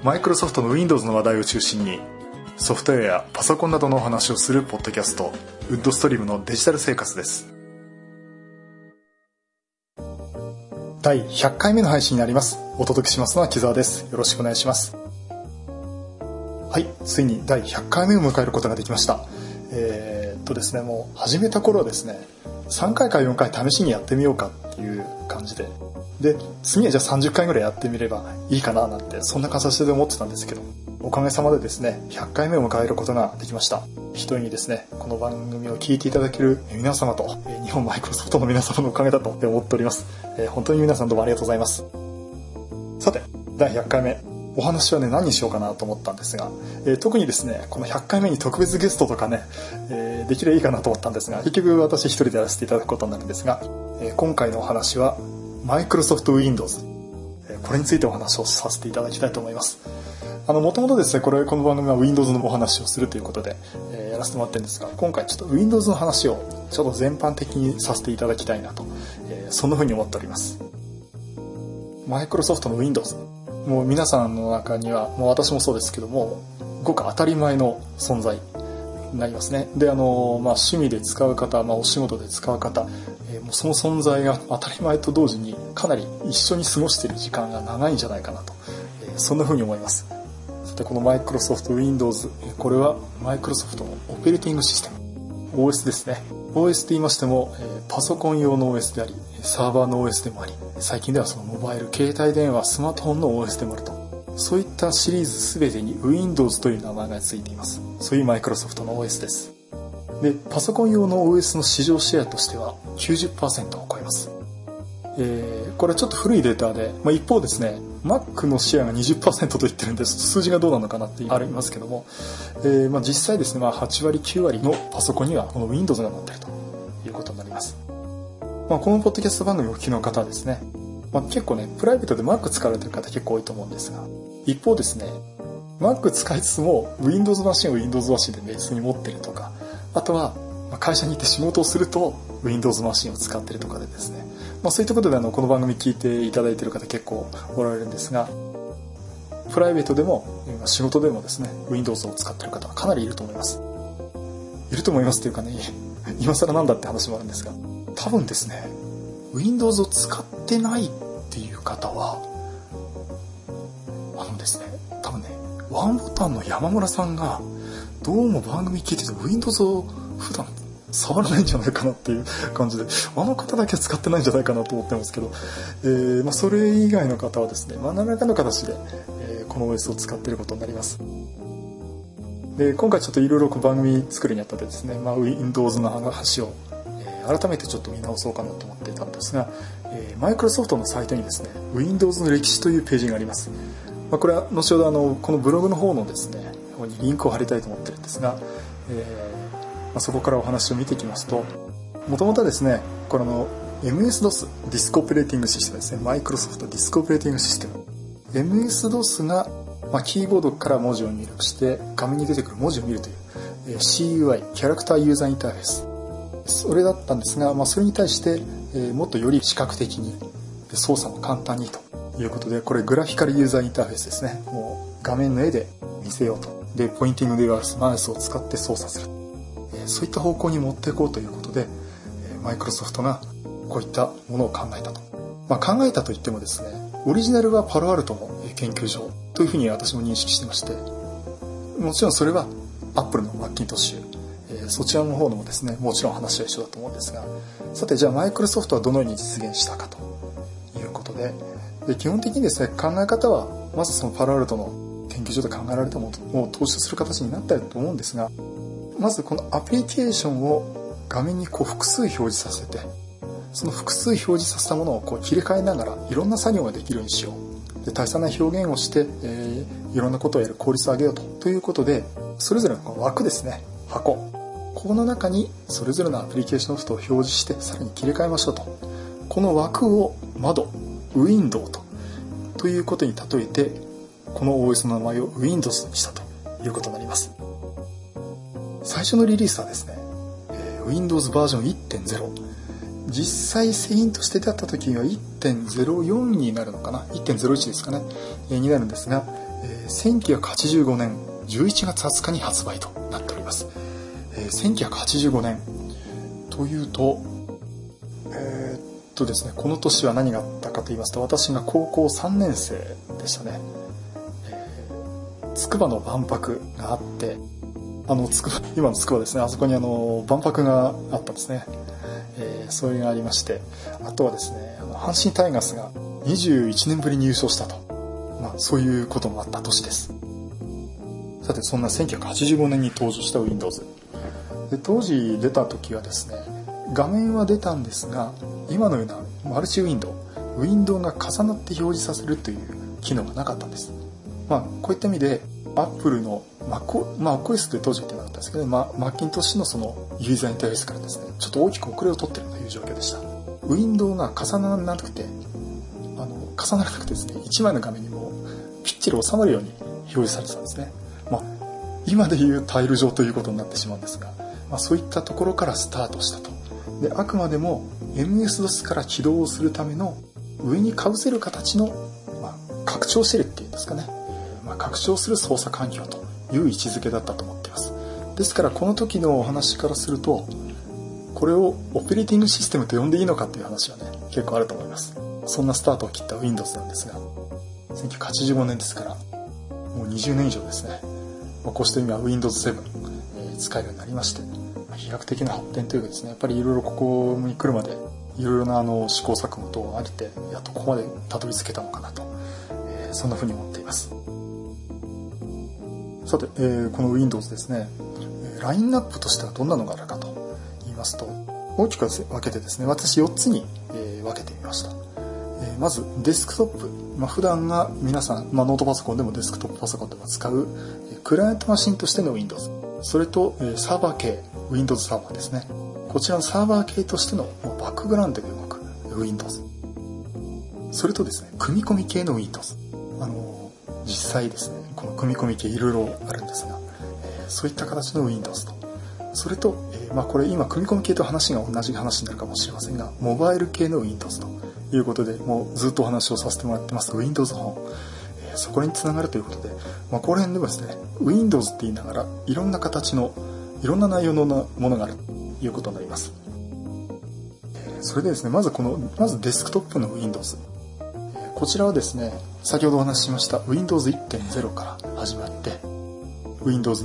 マイクロソフトの Windows の話題を中心にソフトウェアやパソコンなどのお話をするポッドキャスト、ウッドストリームのデジタル生活です。第100回目の配信になります。お届けしますのは木澤です。よろしくお願いします。はい、ついに第100回目を迎えることができました。ですね、もう始めた頃はですね、3回か4回試しにやってみようかっていう感じで、次はじゃあ30回ぐらいやってみればいいかななんて、そんな形で思ってたんですけど、おかげさまでですね、100回目を迎えることができました。一重にですね、この番組を聞いていただける皆様と、日本マイクロソフトの皆様のおかげだと思っております。本当に皆さんどうもありがとうございます。さて、第100回目。お話はね、何にしようかなと思ったんですが、特にですね、この100回目に特別ゲストとかね、できればいいかなと思ったんですが、結局私一人でやらせていただくことになるんですが、今回のお話はマイクロソフト Windows、これについてお話をさせていただきたいと思います。もともとですね、この番組は Windows のお話をするということで、やらせてもらってるんですが、今回ちょっと Windows の話をちょっと全般的にさせていただきたいなと、そんな風に思っております。マイクロソフトの Windows、もう皆さんの中には、もう私もそうですけども、ごく当たり前の存在になりますね。で、趣味で使う方、お仕事で使う方、もうその存在が当たり前と同時にかなり一緒に過ごしている時間が長いんじゃないかなと、そんな風に思います。さて、このマイクロソフト Windows、これはマイクロソフトのオペレーティングシステム、OS ですね。OS と言いましても、パソコン用の OS であり、サーバーの OS でもあり、最近ではそのモバイル、携帯電話、スマートフォンの OS でもあると。そういったシリーズ全てに Windows という名前がついています。そういうマイクロソフトの OS です。で、パソコン用の OS の市場シェアとしては 90% を超えます。これはちょっと古いデータで、一方ですね、Mac のシェアが 20% と言ってるんで、数字がどうなのかなってありますけども、実際ですね、8割9割のパソコンにはこの Windows が載っているということになります。このポッドキャスト番組をお聞きの方はですね、結構ね、プライベートで Mac 使われてる方結構多いと思うんですが、一方ですね、Mac 使いつつも Windows マシンを Windows マシンで別に持ってるとか、あとは会社に行って仕事をすると Windows マシンを使ってるとかでですね、そういったことでこの番組聞いていただいている方結構おられるんですが、プライベートでも仕事でもですね、Windows を使っている方はかなりいると思います。いると思いますというかね、今更なんだって話もあるんですが、多分ですね、Windows を使ってないっていう方は、ですね、多分ね、ワンボタンの山村さんがどうも番組聞いてて Windows を普段触らないんじゃないかなっていう感じで、あの方だけは使ってないんじゃないかなと思ってますけど、それ以外の方はですね、何らかの形で、この OS を使っていることになります。で、今回ちょっといろいろ番組作るにあたってですね、Windows の話を改めてちょっと見直そうかなと思っていたんですが、マイクロソフトのサイトにですね、Windows の歴史というページがあります。これは後ほどこのブログの方のですね、ここにリンクを貼りたいと思ってるんですが、そこからお話を見ていきますと、もともとはですね、これMS-DOS、ディスクオペレーティングシステムですね、マイクロソフトディスクオペレーティングシステム。MS-DOS が、キーボードから文字を入力して画面に出てくる文字を見るという、CUI、キャラクターユーザーインターフェース。それだったんですが、それに対して、もっとより視覚的に、操作も簡単にということで、これグラフィカルユーザーインターフェースですね。もう画面の絵で見せようと。で、ポインティングデバイス、マウスを使って操作する。そういった方向に持っていこうということで、マイクロソフトがこういったものを考えたと。考えたといってもですね、オリジナルはパロアルトの研究所というふうに私も認識してまして、もちろんそれはアップルのマッキントッシュ、そちらの方でもですね、もちろん話は一緒だと思うんですが、さてじゃあマイクロソフトはどのように実現したかということで、基本的にですね、考え方はまずそのパロアルトの研究所で考えられたものを投資する形になったと思うんですが、まずこのアプリケーションを画面に複数表示させて、その複数表示させたものを切り替えながらいろんな作業ができるようにしよう。で、大差な表現をして、いろんなことをやる効率を上げようということで、それぞれの枠ですね、箱、この中にそれぞれのアプリケーションソフトを表示してさらに切り替えましょうと。この枠を窓、ウィンドウということに例えて、この OS の名前を Windows にしたということになります。最初のリリースはですね、Windows バージョン 1.0、 実際製品として出た時には 1.04 になるのかな、 1.01 ですかね、になるんですが、 1985年11月20日に発売となっております。1985年というと、ですね、この年は何があったかと言いますと、私が高校3年生でしたね。筑波の万博があって、今の筑波ですね、あそこに万博があったんですね。それがありまして、あとはですね、阪神タイガースが21年ぶりに優勝したと、そういうこともあった年です。さて、そんな1985年に登場した Windows で、当時出た時はですね、画面は出たんですが、今のようなマルチウィンドウが重なって表示させるという機能がなかったんです。こういった意味で Apple の MacOS で当時言ってなかったんですけど、マッキントッシュのそのユーザーインターフェースからですね、ちょっと大きく遅れを取っているという状況でした。ウィンドウが重ならなくてですね、1枚の画面にもぴっちり収まるように表示されてたんですね。今でいうタイル上ということになってしまうんですが、そういったところからスタートしたと。で、あくまでも MS-DOS から起動するための上にかぶせる形の、拡張してるっていうんですかね、拡張する操作環境という位置づけだったと思っています。ですからこの時のお話からすると、これをオペレーティングシステムと呼んでいいのかという話はね、結構あると思います。そんなスタートを切った Windows なんですが、1985年ですから、もう20年以上ですね。こうした意味は Windows 7、使えるようになりまして、飛躍的な発展というかですね、やっぱりいろいろここに来るまで、いろいろな試行錯誤等があって、やっとここまでたどり着けたのかなと、そんなふうに思っています。さて、この Windows ですね、ラインナップとしてはどんなのがあるかと言いますと、大きく分けてですね、私4つに、分けてみました。まずデスクトップ、普段が皆さん、ノートパソコンでもデスクトップパソコンでも使うクライアントマシンとしての Windows、 それとサーバー系 Windows サーバーですね。こちらのサーバー系としてのバックグラウンドで動く Windows、 それとですね、組み込み系の Windows、 実際ですね、この組み込み系いろいろあるんですが、そういった形の Windows と、それと、これ今組み込み系と話が同じ話になるかもしれませんが、モバイル系の Windows ということで、もうずっとお話をさせてもらってます Windows Phone、そこにつながるということで、ここら辺でもですね、Windows って言いながらいろんな形のいろんな内容のものがあるということになります。それでですね、まずデスクトップの Windows、こちらはですね、先ほどお話ししました Windows 1.0 から始まって、Windows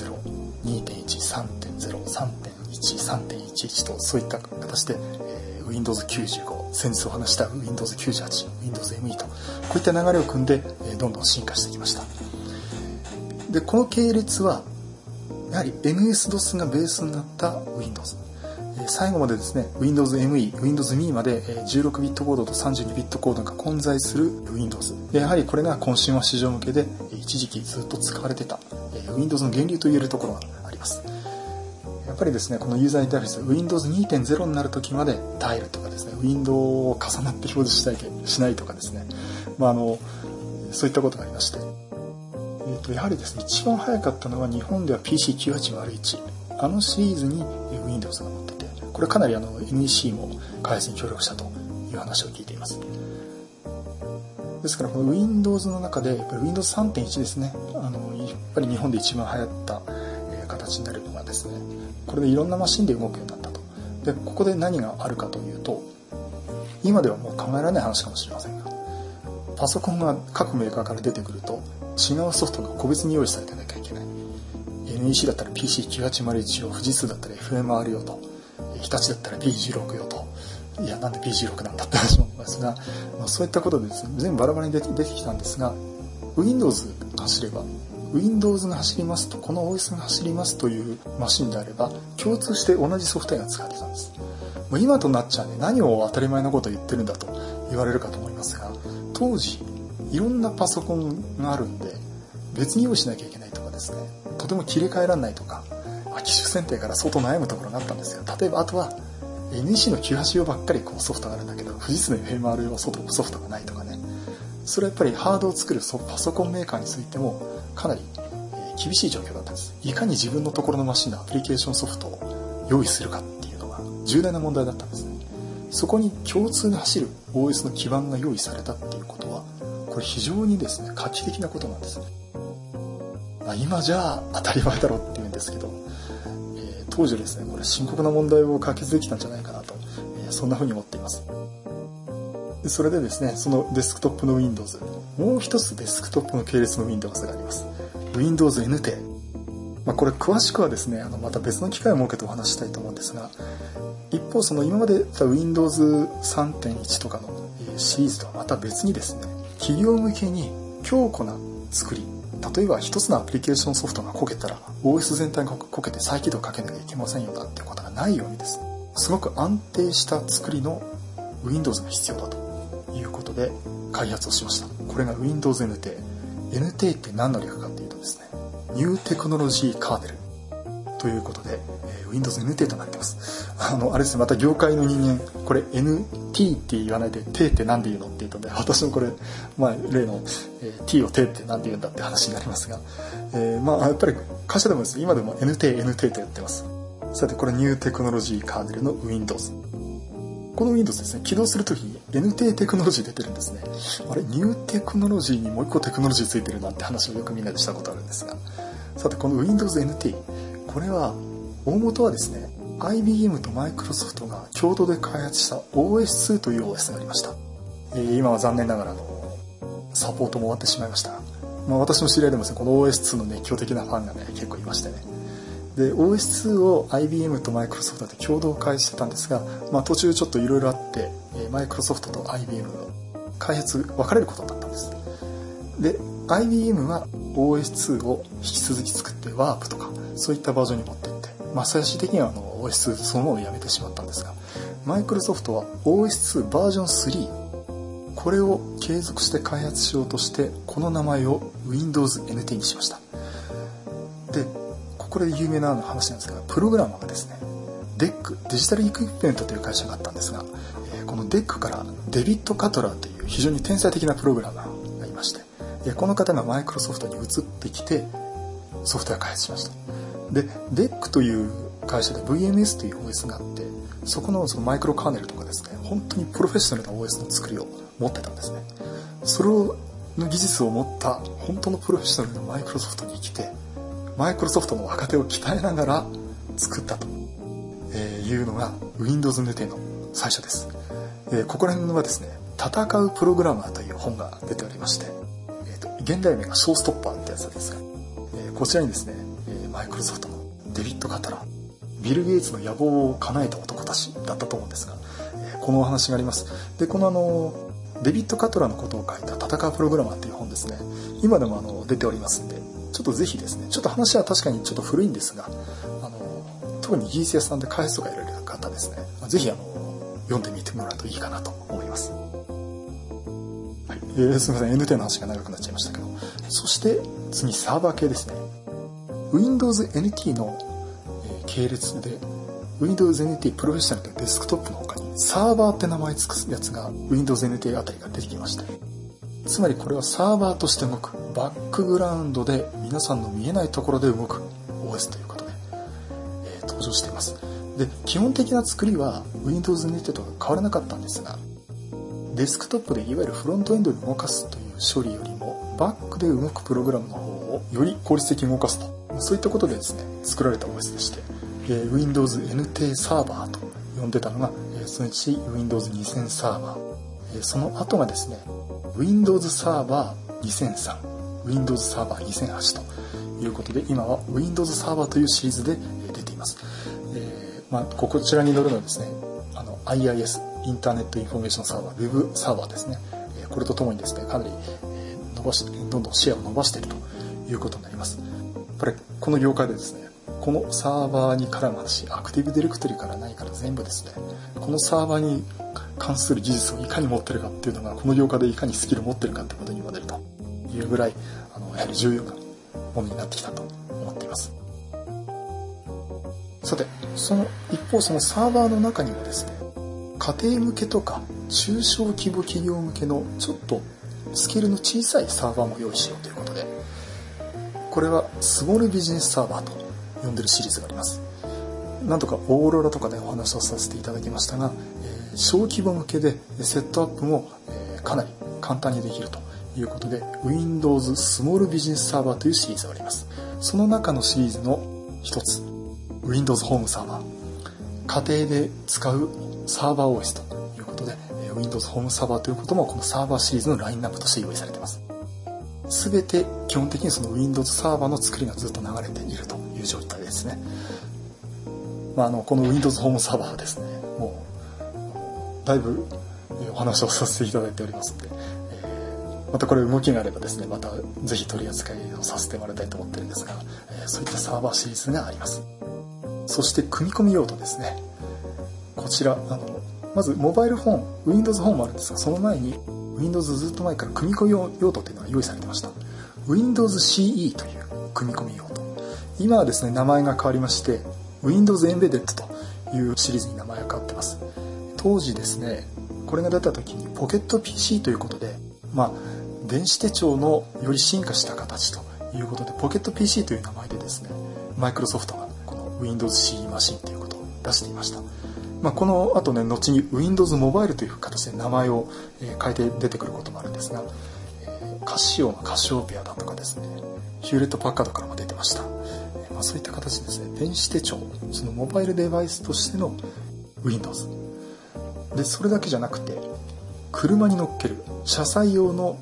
2.0、2.1、3.0、3.1、3.11 と、そういった形で、Windows 95、先日お話した Windows 98、Windows ME と、こういった流れを組んで、どんどん進化してきました。で、この系列は、やはり MS-DOS がベースになった Windows。最後までですね、Windows ME、Windows ME まで16ビットコードと32ビットコードが混在する Windows。で、やはりこれがコンシューマー市場向けで一時期ずっと使われてた Windows の源流と言えるところがあります。やっぱりですね、このユーザーインターフェース Windows 2.0 になるときまでタイルとかですね、ウィンドウを重なって表示しないとかですね、そういったことがありまして、やはりですね、一番早かったのは日本では PC9801、シリーズに Windows が載ってて、これかなりNEC も開発に協力したという話を聞いています。ですからこの Windows の中でやっぱり Windows 3.1 ですね、やっぱり日本で一番流行った形になるのがですね、これでいろんなマシンで動くようになったと。で、ここで何があるかというと、今ではもう考えられない話かもしれませんが、パソコンが各メーカーから出てくると違うソフトが個別に用意されてなきゃいけない。NEC だったら PC9801 用、富士通だったら FMR 用と、日立だったら B16 用と、いや、なんで B16 なんだって話もありますが、そういったことでですね、全部バラバラに出てきたんですが、Windows が走れば、Windows が走りますと、この OS が走りますというマシンであれば、共通して同じソフトウェアが使ってたんです。もう今となっちゃね、何を当たり前のことを言ってるんだと言われるかと思いますが、当時、いろんなパソコンがあるんで、別に用意しなきゃいけないとかですね、とても切り替えられないとか、機種選定から相当悩むところがあったんですよ。例えば、あとは、NEC の98用ばっかりソフトがあるんだけど、富士通の FMR 用はソフトがないとかね。それはやっぱりハードを作るパソコンメーカーについても、かなり厳しい状況だったんです。いかに自分のところのマシンのアプリケーションソフトを用意するかっていうのが重大な問題だったんですね。そこに共通で走る OS の基盤が用意されたっていうことは、 これ非常にですね、画期的なことなんですね。今じゃ当たり前だろうって言うんですけど、当時ですね、これ深刻な問題を解決できたんじゃないかなと、そんな風に思っています。それでですね、そのデスクトップの Windows、もう一つデスクトップの系列の Windows があります。Windows NT。これ詳しくはですね、また別の機会を設けてお話したいと思うんですが、一方その今まで言った Windows 3.1 とかのシリーズとはまた別にですね、企業向けに強固な作り、例えば一つのアプリケーションソフトがこけたら OS 全体がこけて再起動かけなきゃいけませんよなんていうことがないようにですね、すごく安定した作りの Windows が必要だということで開発をしました。これが Windows NT。NT って何の略かっていうとですね、ニューテクノロジーカーネルということで、Windows NT となってます。あれですね、また業界の人間、これ NT って言わないで T って何で言うのって言うとね、私もこれ、例の、T を T って何で言うんだって話になりますが、やっぱり会社でもですね、今でも NT とやってます。さて、これニューテクノロジーカーネルの Windows。この Windows ですね、起動するときに NT テクノロジー出てるんですね。あれ、ニューテクノロジーにもう一個テクノロジーついてるなんて話をよくみんなでしたことあるんですが、さてこの Windows NT、これは大元はですね、IBM とマイクロソフトが共同で開発した OS2 という OS がありました。今は残念ながらサポートも終わってしまいました。私の知り合いでもですね、この OS2 の熱狂的なファンがね、結構いましてね。で OS2 を IBM とマイクロソフトで共同開発してたんですが、途中ちょっといろいろあってマイクロソフトと IBM の開発分かれることになったんです。で IBM は OS2 を引き続き作ってワープとかそういったバージョンに持っていって、最終的にはOS2 そのままやめてしまったんですが、マイクロソフトは OS2 バージョン3、これを継続して開発しようとしてこの名前を Windows NT にしました。でこれで有名な話なんですが、プログラマーがですね、DEC、デジタルエクイプメントという会社があったんですが、この DEC からデビッド・カトラーという非常に天才的なプログラマーがいまして、この方がマイクロソフトに移ってきてソフトウェア開発しました。で DEC という会社で VMS という OS があって、そこのマイクロカーネルとかですね、本当にプロフェッショナルな OS の作りを持ってたんですね。それの技術を持った本当のプロフェッショナルなマイクロソフトに来て、マイクロソフトの若手を鍛えながら作ったというのが Windows NT の最初です。ここら辺はですね、戦うプログラマーという本が出ておりまして、現代名がショーストッパーってやつですが、こちらにですね、マイクロソフトのデビッド・カトラー、ビル・ゲイツの野望を叶えた男たちだったと思うんですが、このお話があります。でこのデビッド・カトラーのことを書いた戦うプログラマーっていう本ですね、今でも出ておりますんで、ちょっとぜひですね、ちょっと話は確かにちょっと古いんですが、特にイギリス屋さんで開発とかやられる方ですね、ぜひ読んでみてもらうといいかなと思います。はい、すみません、NT の話が長くなっちゃいましたけど、そして次サーバー系ですね。Windows NT の系列で Windows NT プロフェッショナルとデスクトップの他にサーバーって名前つくやつが Windows NT あたりが出てきました。つまりこれはサーバーとして動く、バックグラウンドで皆さんの見えないところで動く OS ということで、登場しています。で基本的な作りは Windows NT と変わらなかったんですが、デスクトップでいわゆるフロントエンドで動かすという処理よりもバックで動くプログラムの方をより効率的に動かすと、そういったことでですね作られた OS でして、Windows NT サーバーと呼んでたのが、そのうち Windows 2000サーバー、その後がですね Windows サーバー2003、Windows サーバー2008ということで、今は Windows サーバーというシリーズで出ています。こちらに載るのはですね、IIS、インターネットインフォメーションサーバー、Web サーバーですね。これとともにですね、かなりどんどんシェアを伸ばしているということになります。やっぱりこの業界でですね、このサーバーに絡む話、アクティブディレクトリから何から全部ですね、このサーバーに関する技術をいかに持ってるかっていうのが、この業界でいかにスキルを持ってるかってことにもなるというぐらい、やはり重要なものになってきたと思っています。さて、一方そのサーバーの中にはですね、家庭向けとか中小規模企業向けのちょっとスケールの小さいサーバーも用意しようということで、これはスモールビジネスサーバーと呼んでるシリーズがあります。なんとかオーロラとかでお話をさせていただきましたが、小規模向けでセットアップもかなり簡単にできるということで Windows スモールビジネスサーバーというシリーズがあります。その中のシリーズの一つ Windows ホームサーバー、家庭で使うサーバー OS ということで Windows ホームサーバーということもこのサーバーシリーズのラインナップとして用意されています。すべて基本的にその Windows サーバーの作りがずっと流れているという状態ですね。この Windows ホームサーバーはですね、もうだいぶお話をさせていただいておりますので、またこれ動きがあればですね、またぜひ取り扱いをさせてもらいたいと思ってるんですが、そういったサーバーシリーズがあります。そして組み込み用途ですね。こちらまずモバイルフォン Windows フォンもあるんですが、その前に Windows ずっと前から組み込み用途というのが用意されてました。 Windows CE という組み込み用途、今はですね名前が変わりまして Windows Embedded というシリーズに名前が変わってます。当時ですね、これが出た時にポケット PC ということで、電子手帳のより進化した形ということでポケット PC という名前でですね、マイクロソフトがこの Windows CE マシンということを出していました。この後ね、後に Windows モバイルという形で名前を変えて出てくることもあるんですが、カシオのカシオペアだとかですね、ヒューレットパッカードからも出てました。そういった形でですね、電子手帳、そのモバイルデバイスとしての Windows で、それだけじゃなくて車に乗っける車載用の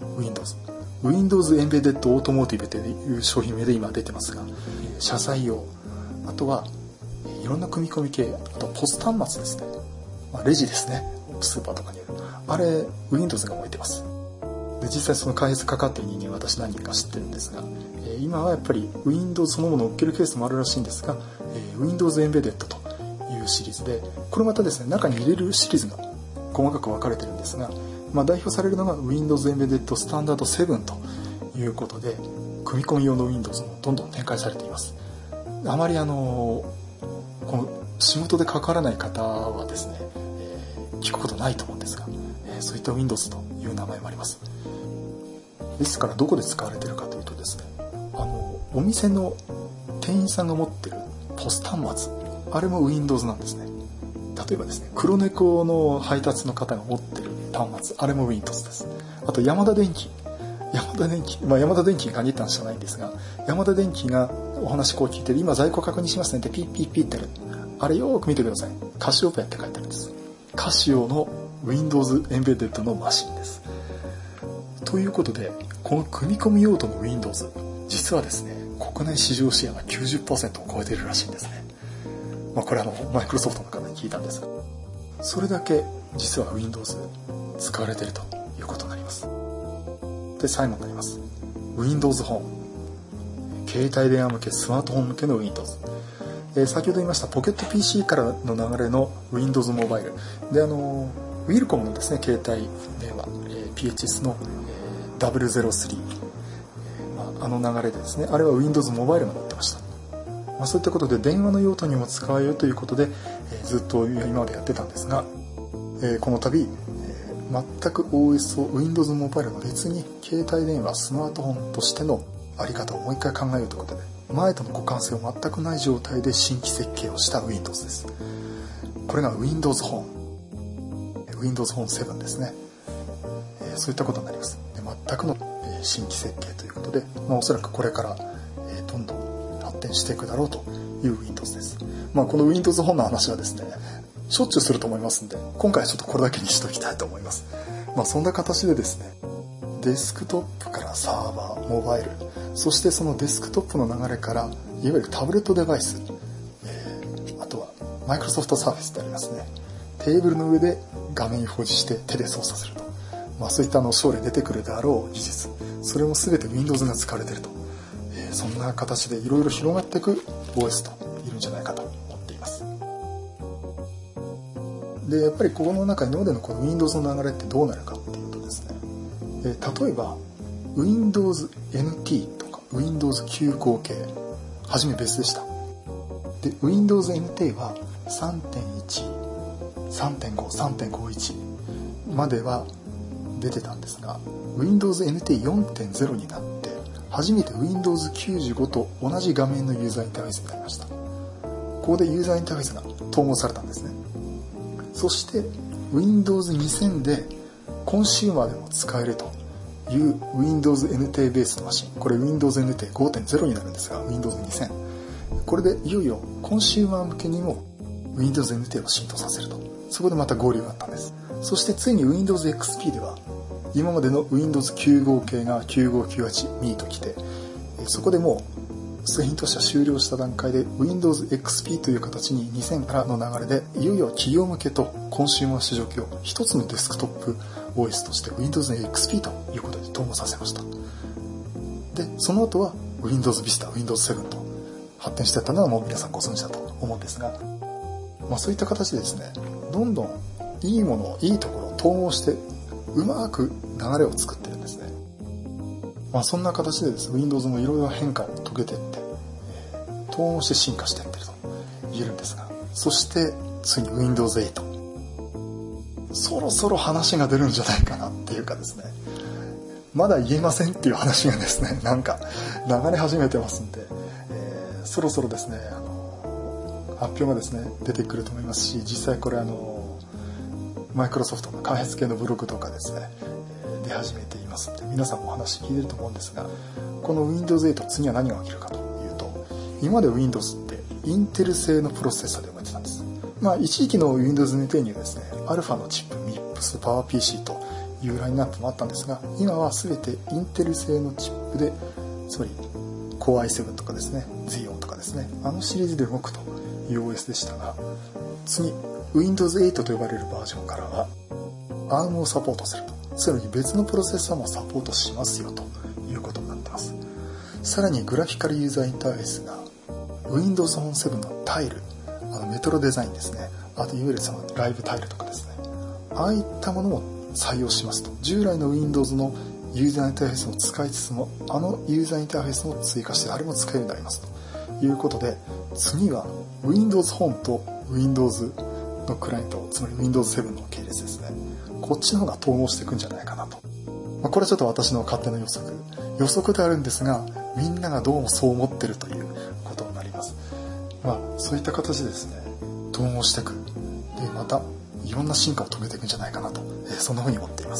Windows Embedded Automotive という商品名で今出てますが、車載用、あとはいろんな組み込み系、あとポス端末ですね、レジですね、スーパーとかにあるあれ Windows が置いてます。で、実際その開発かかっている人間私何人か知ってるんですが、今はやっぱり Windows そのものを乗っけるケースもあるらしいんですが、Windows Embedded というシリーズで、これまたですね中に入れるシリーズが細かく分かれてるんですが、代表されるのが Windows Embedded Standard 7ということで、組み込み用の Windows もどんどん展開されています。あまりこの仕事で関わらない方はですね、聞くことないと思うんですが、そういった Windows という名前もあります。ですからどこで使われているかというとですね、お店の店員さんが持ってるポス端末、あれも Windows なんですね。例えばですね、黒猫の配達の方が持ってる端末、あれも Windows です。あとヤマダ電機ヤマダ電機に限った話じゃないんですが、ヤマダ電機がお話こう聞いてる、今在庫確認しますねってピッピッピッってやる、あれよーく見てください。カシオペアって書いてあるんです。カシオの Windows Embedded のマシンです。ということで、この組み込み用途の Windows、実はですね、国内市場シェアが 90% を超えているらしいんですね。これマイクロソフトの方に聞いたんですが、それだけ実は Windows 使われているということになります。で、最後になります Windows ホーム、携帯電話向け、スマートフォン向けの Windows、先ほど言いましたポケット PC からの流れの Windows モバイルで、ウィルコムのですね携帯電話、PHS の、003、あの流れでですね、あれは Windows モバイルが載ってました。そういったことで電話の用途にも使えるということで、ずっと今までやってたんですが、この度、全く OS を Windows モバイルの別に携帯電話、スマートフォンとしてのあり方をもう一回考えようということで、前との互換性を全くない状態で新規設計をした Windows です。これが Windows ホーム、Windows ホーム7ですね。そういったことになります。で、全くの新規設計ということで、おそらくこれからどんどん発展していくだろうという Windows です。この Windows ホームの話はですね、しょっちゅうすると思いますんで、今回はちょっとこれだけにしておきたいと思います。そんな形でですね、デスクトップからサーバー、モバイル、そしてそのデスクトップの流れからいわゆるタブレットデバイス、あとはマイクロソフトサーフェスってありますね。テーブルの上で画面に表示して手で操作すると、そういった将来出てくるであろう技術、それも全て Windows が使われていると、そんな形でいろいろ広がっていく OS といるんじゃないかと思っています。で、やっぱりここの中に今までのこの Windows の流れってどうなるかっていうとですね、例えば Windows NT とか Windows 950系、はじめ別でした。で、Windows NT は 3.1、3.5、3.51 までは出てたんですが、Windows NT 4.0 になって初めて Windows 95と同じ画面のユーザーインターフェースになりました。ここでユーザーインターフェースが統合されたんですね。そして Windows 2000でコンシューマーでも使えると Windows NT ベースのマシン、これ Windows NT 5.0 になるんですが、Windows 2000。これでいよいよコンシューマー向けにも Windows NT を浸透させると。そこでまた合流があったんです。そしてついに Windows XP では、今までの Windows 95系が9598 ミーと来て、そこでもう製品としては終了した段階で Windows XP という形に2000からの流れで、いよいよ企業向けとコンシューマー市場機を一つのデスクトップ OS として Windows XP ということで統合させました。で、その後は Windows Vista、Windows 7と発展していったのはもう皆さんご存知だと思うんですが、そういった形でですね、どんどんいいもの、いいところを統合してうまく流れを作ってるんですね。そんな形でですね、Windows もいろいろ変化を遂げていって、統合して進化していってると言えるんですが、そしてついに Windows 8。そろそろ話が出るんじゃないかなっていうかですね、まだ言えませんっていう話がですね、なんか流れ始めてますんで、そろそろですね、発表がですね、出てくると思いますし、実際これマイクロソフトの開発系のブログとかですね、出始めていますので、皆さんもお話聞いてると思うんですが、この Windows 8次は何が起きるかというと、今まで Windows ってインテル製のプロセッサーで動いてたんです。一時期の Windows NT にはですね、アルファのチップ、MIPS、PowerPC というラインナップもあったんですが、今は全てインテル製のチップで、つまり Core i7 とかですね、Xeon とかですね、シリーズで動くという OS でしたが、次 Windows 8と呼ばれるバージョンからは ARM をサポートすると、つまり別のプロセッサーもサポートしますよということになっています。さらにグラフィカルユーザーインターフェースが Windows Phone 7のタイル、メトロデザインですね、あといわゆるそのライブタイルとかですね、ああいったものも採用しますと。従来の Windows のユーザーインターフェースを使いつつも、ユーザーインターフェースも追加してあれも使えるようになりますということで、次は Windows Phone と Windows のクライアント、つまり Windows 7の系列ですね、こっちの方が統合していくんじゃないかなと。これはちょっと私の勝手な予測であるんですが、みんながどうもそう思ってるということになります。そういった形でですね、統合していく。で、またいろんな進化を遂げていくんじゃないかなと、そんな風に思っています。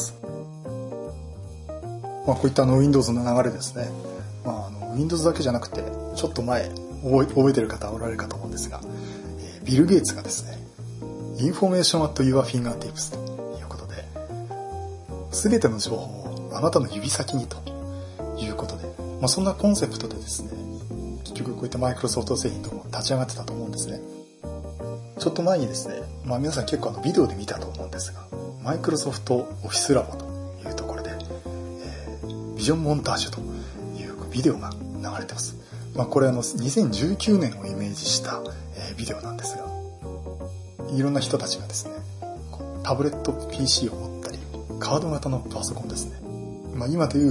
こういったWindows の流れですね、Windows だけじゃなくて、ちょっと前覚えてる方おられるかと思うんですが、ビル・ゲイツがですね、Information at your fingertips ということで、全ての情報をあなたの指先にということで、そんなコンセプトでですね、結局こういったマイクロソフト製品とも立ち上がってたと思うんですね。ちょっと前にですね、皆さん結構ビデオで見たと思うんですが、マイクロソフトオフィスラボというところで、ビジョンモンタージュというビデオが流れてます。これ2019年をイメージした、ビデオなんですが、いろんな人たちがですね、タブレット PC を持ったり、カード型のパソコンですね。今でいう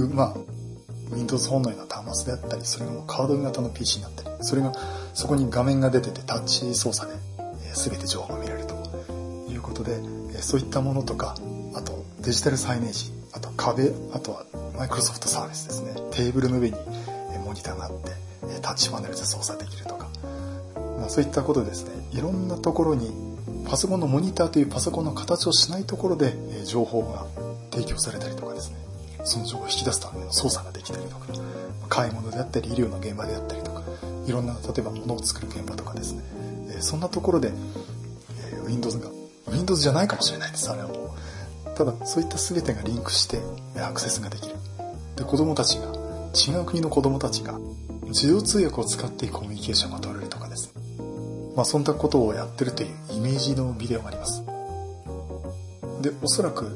、Windows 本のような端末であったり、それがもうカード型の PC になったり、そこに画面が出ててタッチ操作で、全て情報が見られるということで、そういったものとか、あとデジタルサイネージ、あと壁、あとはマイクロソフトサービスですね。テーブルの上にモニターがあって、タッチパネルで操作できるとか、そういったことでですね、いろんなところにパソコンのモニターというパソコンの形をしないところで情報が提供されたりとかですね、その情報を引き出すための操作ができたりとか、買い物であったり医療の現場であったりとか、いろんな例えば物を作る現場とかですね、そんなところで Windows じゃないかもしれないです。あれはもうただそういった全てがリンクしてアクセスができる。で、子供たちが、違う国の子供たちが自動通訳を使ってコミュニケーションが取れるとかですね、そんなことをやってるというイメージのビデオがあります。で、おそらく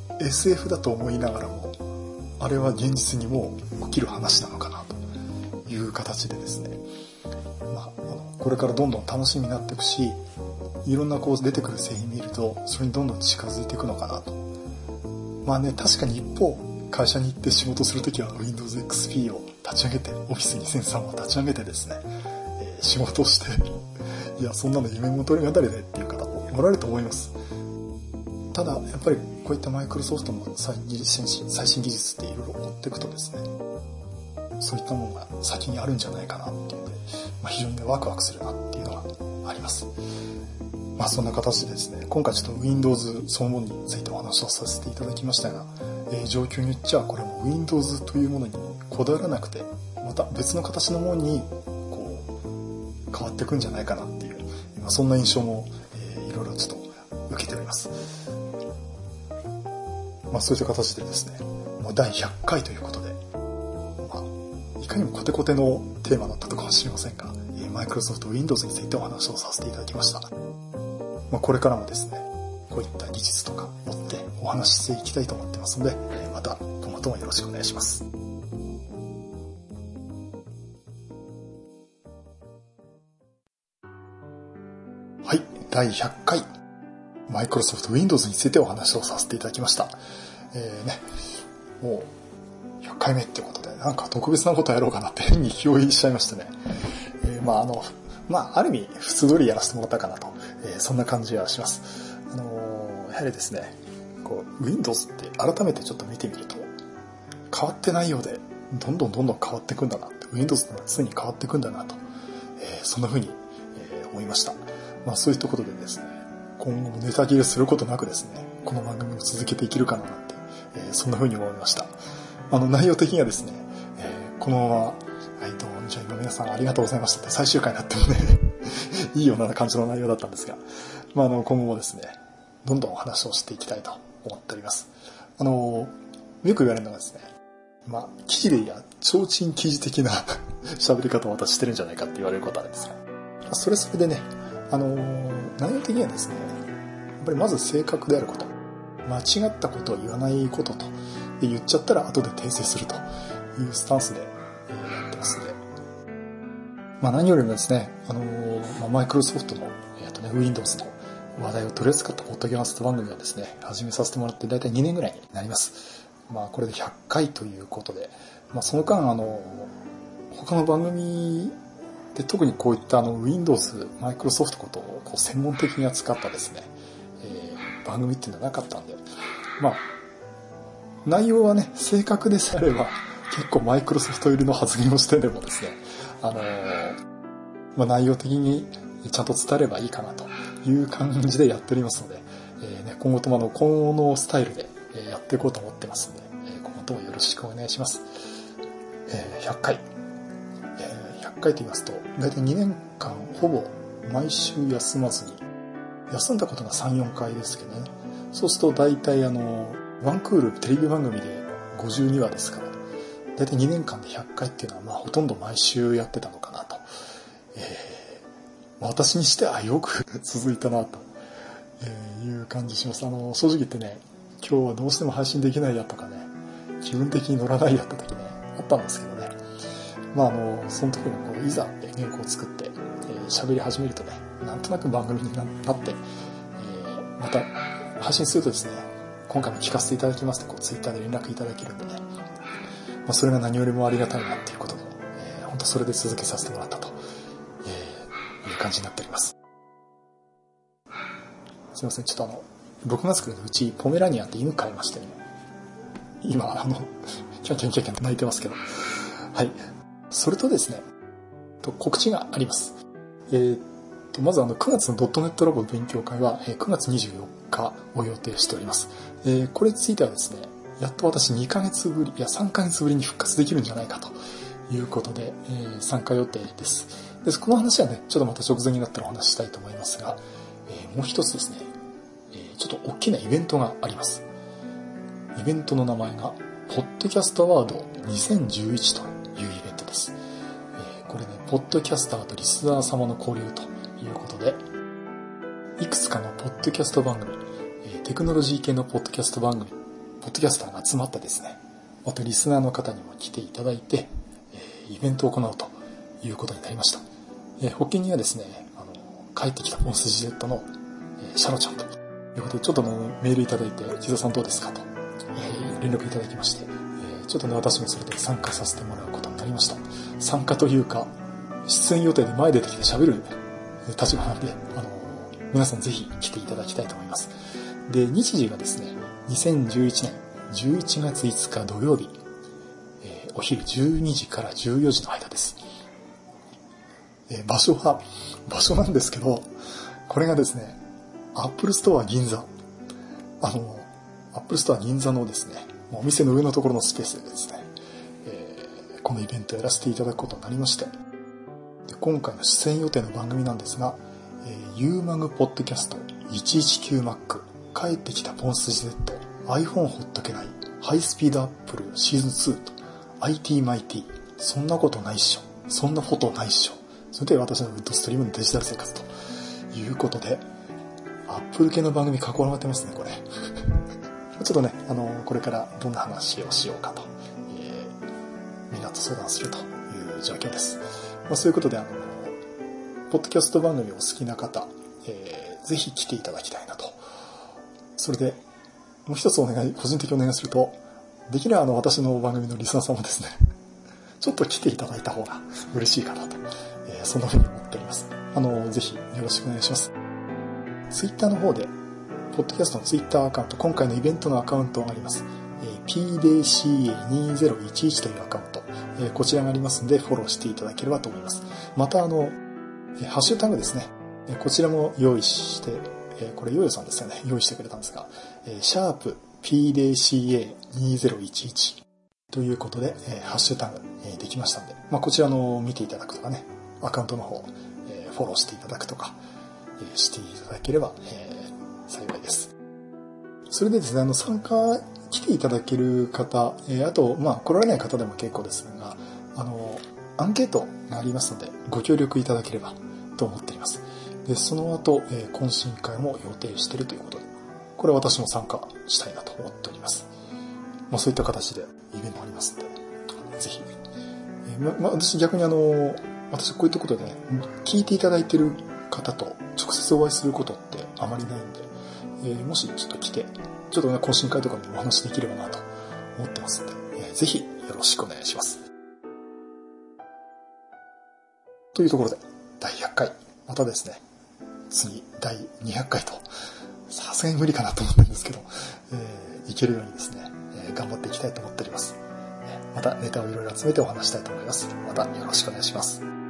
SF だと思いながらも、あれは現実にも起きる話なのかなという形でですね、これからどんどん楽しみになっていくし、いろんな出てくる製品見ると、それにどんどん近づいていくのかなと。確かに一方、会社に行って仕事するときは Windows XP を立ち上げて、Office 2003を立ち上げてですね、仕事をして、いや、そんなの夢も取り語りでっていう方もおられると思います。ただ、やっぱりこういったマイクロソフトの最新技術っていろいろ追っていくとですね、そういったものが先にあるんじゃないかなっていうので、非常にワクワクするなっていうのがあります。そんな形でですね、今回ちょっと Windows そのものについてお話をさせていただきましたが、状況によっちゃこれも Windows というものにこだわらなくて、また別の形のものに変わっていくんじゃないかなっていう、そんな印象も、いろいろちょっと受けております。そういった形でですね、第100回ということで、いかにもコテコテのテーマだったのかもしれませんが、Microsoft Windows についてお話をさせていただきました。これからもですね、こういった技術とか持ってお話ししていきたいと思ってますので、また今後ともよろしくお願いします。はい、第100回 Microsoft Windows についてお話をさせていただきました。もう100回目っていうことで、なんか特別なことやろうかなって変に気負いしちゃいましてね。ある意味普通通りやらせてもらったかなと、そんな感じはします。やはりですね、Windows って改めてちょっと見てみると変わってないようでどんどん変わっていくんだなって、 Windows ってのは常に変わっていくんだなと、そんな風に、思いました。そういったことでですね、今後もネタ切れすることなくですね、この番組を続けていけるかななんて、そんな風に思いました。内容的にはですね、このままじゃあ今皆さんありがとうございましたって最終回になってもねいいような感じの内容だったんですが、今後もですね、どんどんお話をしていきたいと思っております。よく言われるのがですね、記事でいや提灯記事的な喋り方を私してるんじゃないかって言われることあるんですが、それでね、内容的にはですね、やっぱりまず正確であること、間違ったことを言わないことと、で言っちゃったら後で訂正するというスタンスでやってますので、何よりもですね、マイクロソフトの、Windows の話題を取り扱ったポッドキャスト番組はですね、始めさせてもらって大体2年ぐらいになります。これで100回ということで、その間他の番組で特にこういったWindows、マイクロソフトことを専門的に扱ったですね、番組っていうのはなかったんで、内容はね、正確でさえあれば結構マイクロソフト入りの発言をしてでもですね、内容的にちゃんと伝えればいいかなという感じでやっておりますので、今後ともこのスタイルでやっていこうと思ってますので、今後ともよろしくお願いします。100回と言いますと、大体2年間ほぼ毎週休まずに、休んだことが 3,4 回ですけどね。そうすると大体ワンクールテレビ番組で52話ですから、大体2年間で100回っていうのはほとんど毎週やってたのかなと、私にしてはよく続いたなという感じします。正直言ってね、今日はどうしても配信できないやとかね、気分的に乗らないやった時ね、あったんですけどね、その時にいざ原稿を作って喋り始めるとね、なんとなく番組になって、また配信するとですね、今回も聞かせていただきますとツイッターで連絡いただけるんでね、それが何よりもありがたいなっていうことで、本当それで続けさせてもらったと、いう感じになっております。すいません、ちょっと6月からうちポメラニアンって犬飼いましてね、今キャンキャンキャンキャン泣いてますけど、はい。それとですね、告知があります。まず9月の .NET ラボ勉強会は9月24日を予定しております。これについてはですね、やっと私2ヶ月ぶり、3ヶ月ぶりに復活できるんじゃないかということで、参加予定です。この話はね、ちょっとまた直前になったらお話ししたいと思いますが、もう一つですね、ちょっと大きなイベントがあります。イベントの名前が、ポッドキャストアワード2011というイベントです。これね、ポッドキャスターとリスナー様の交流ということで、いくつかのポッドキャスト番組、テクノロジー系のポッドキャスト番組、ポッドキャスターが集まってですね、またリスナーの方にも来ていただいて、イベントを行うということになりました。発起人はですね、帰ってきたポンスジェットの、シャロちゃんということで、ちょっとメールいただいて、木澤さんどうですかと、連絡いただきまして、ちょっとね、私もそれで参加させてもらうことになりました。参加というか、出演予定で前出てきて喋る立場なんで、皆さんぜひ来ていただきたいと思います。で、日時がですね、2011年11月5日土曜日、お昼12時から14時の間です。場所なんですけど、これがですね、アップルストア銀座。アップルストア銀座のですね、 お店の上のところのスペースでですね、このイベントをやらせていただくことになりまして、で今回の出演予定の番組なんですが、UMAG ポッドキャスト 119Mac 帰ってきたポンスジ Z iPhone ほっとけないハイスピードアップルシーズン2と IT マイティそんなことないっしょそんなフォトないっしょそれで私のウッドストリームのデジタル生活ということでアップル系の番組囲まってますねこれちょっとねこれからどんな話をしようかと、みんなと相談するという状況です、そういうことでポッドキャスト番組をお好きな方、ぜひ来ていただきたいなと。それでもう一つ個人的にお願いすると、できれば私の番組のリスナーさんもですね、ちょっと来ていただいた方が嬉しいかなと、そんなふうに思っております。ぜひよろしくお願いします。ツイッターの方で、ポッドキャストのツイッターアカウント、今回のイベントのアカウントがあります。pdca2011 というアカウント、こちらがありますのでフォローしていただければと思います。またハッシュタグですね、こちらも用意して、これヨーヨさんですよね、用意してくれたんですが、シャープ pdca2011 ということで、ハッシュタグ、できましたので、こちらの見ていただくとかね、アカウントの方、フォローしていただくとか、していただければ、幸いです。それでですね、来ていただける方、あと、来られない方でも結構ですが、アンケートがありますので、ご協力いただければと思っています。で、その後、懇親会も予定しているということで、これは私も参加したいなと思っております。そういった形でイベントありますので、ぜひ。私逆に私こういったことでね、聞いていただいている方と直接お会いすることってあまりないんで、もしちょっと来て、ちょっとね、懇親会とかでもお話できればなと思ってますので、ぜひよろしくお願いします。というところで、第100回、またですね、次、第200回と、さすがに無理かなと思ってるんですけど、いけるようにですね、頑張っていきたいと思っております。またネタをいろいろ集めてお話したいと思います。またよろしくお願いします。